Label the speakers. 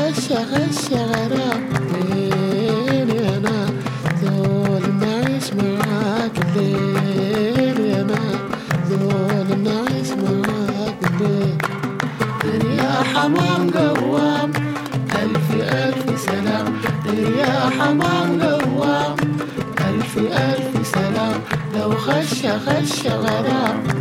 Speaker 1: غش غرام ليلي أنا ذول نعيش معاك الليل أنا ذول نعيش معاك الليل يا حمام قوام ألف ألف سلام يا حمام قوام ألف ألف سلام لو غش غرام